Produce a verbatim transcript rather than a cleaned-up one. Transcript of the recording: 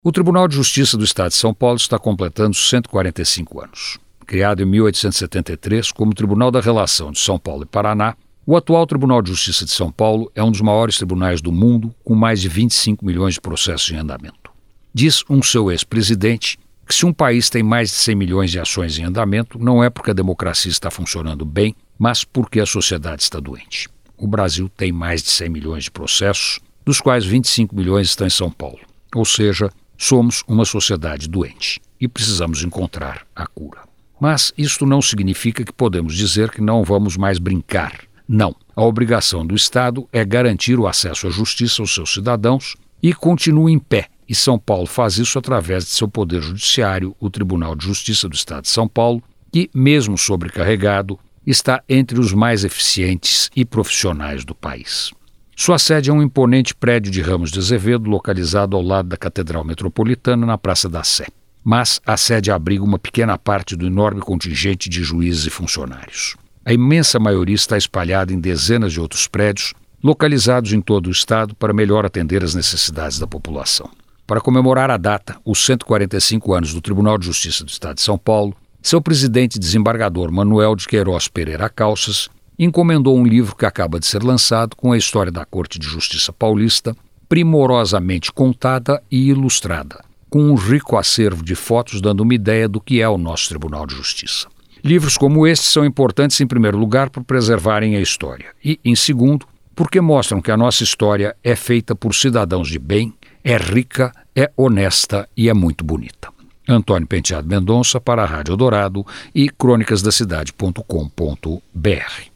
O Tribunal de Justiça do Estado de São Paulo está completando cento e quarenta e cinco anos. Criado em mil oitocentos e setenta e três como Tribunal da Relação de São Paulo e Paraná, o atual Tribunal de Justiça de São Paulo é um dos maiores tribunais do mundo, com mais de vinte e cinco milhões de processos em andamento. Diz um seu ex-presidente que se um país tem mais de cem milhões de ações em andamento, não é porque a democracia está funcionando bem, mas porque a sociedade está doente. O Brasil tem mais de cem milhões de processos, dos quais vinte e cinco milhões estão em São Paulo. Ou seja, somos uma sociedade doente e precisamos encontrar a cura. Mas isto não significa que podemos dizer que não vamos mais brincar. Não. A obrigação do Estado é garantir o acesso à justiça aos seus cidadãos e continua em pé. E São Paulo faz isso através de seu poder judiciário, o Tribunal de Justiça do Estado de São Paulo, que, mesmo sobrecarregado, está entre os mais eficientes e profissionais do país. Sua sede é um imponente prédio de Ramos de Azevedo, localizado ao lado da Catedral Metropolitana, na Praça da Sé. Mas a sede abriga uma pequena parte do enorme contingente de juízes e funcionários. A imensa maioria está espalhada em dezenas de outros prédios, localizados em todo o estado para melhor atender às necessidades da população. Para comemorar a data, os cento e quarenta e cinco anos do Tribunal de Justiça do Estado de São Paulo, seu presidente desembargador Manuel de Queiroz Pereira Calças encomendou um livro que acaba de ser lançado com a história da Corte de Justiça Paulista, primorosamente contada e ilustrada, com um rico acervo de fotos dando uma ideia do que é o nosso Tribunal de Justiça. Livros como este são importantes, em primeiro lugar, por preservarem a história e, em segundo, porque mostram que a nossa história é feita por cidadãos de bem, é rica, é honesta e é muito bonita. Antônio Penteado Mendonça para a Rádio Eldorado e crônicas da cidade ponto com ponto br.